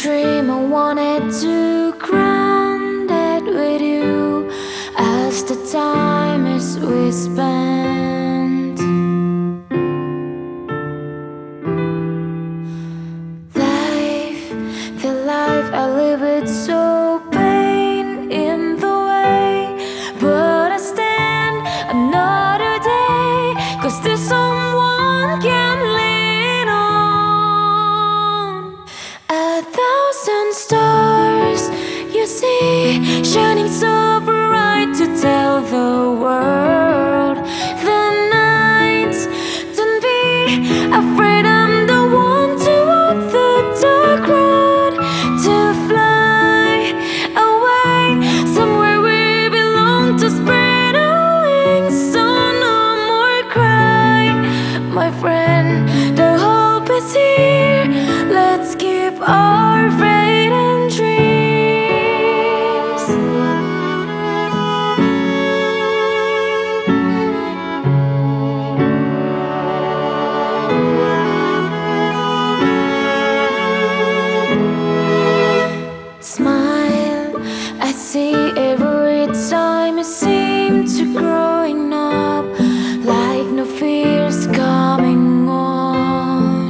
dream I wanted to ground it with you as the time is we spent. Life, the life I live with so pain in the way, but I stand another day, 'cause there's someone can lean on. A thousand stars you see shining so bright to tell the world the nights. Don't be afraid, I'm the one to walk the dark road, to fly away somewhere we belong, to spread our wings so no more cry. My friend, the hope is here, let's keep our faith and dreams. Smile, I see every time you seem to growing up, like no fears coming on.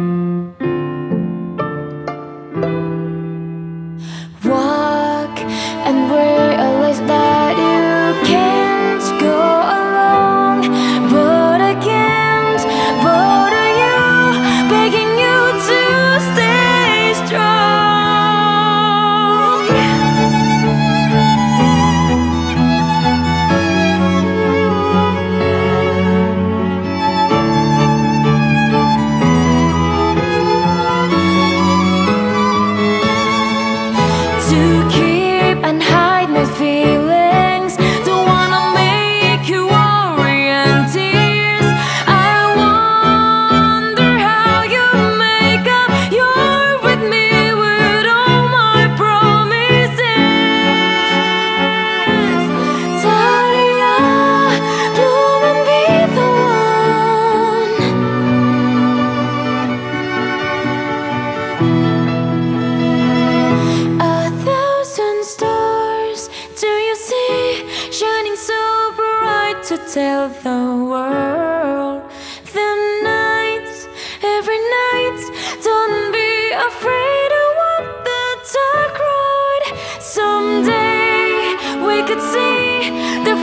Walk and realize that you can't go alone, but I can't bother you, begging you to stay strong. To keep and hide my feelings, don't wanna make you worry and tears. I wonder how you make up you're with me with all my promises. Dahlia, bloom and be the one. A thousand stars do you see shining so bright to tell the world the nights, every night. Don't be afraid to walk the dark road. Someday we could see the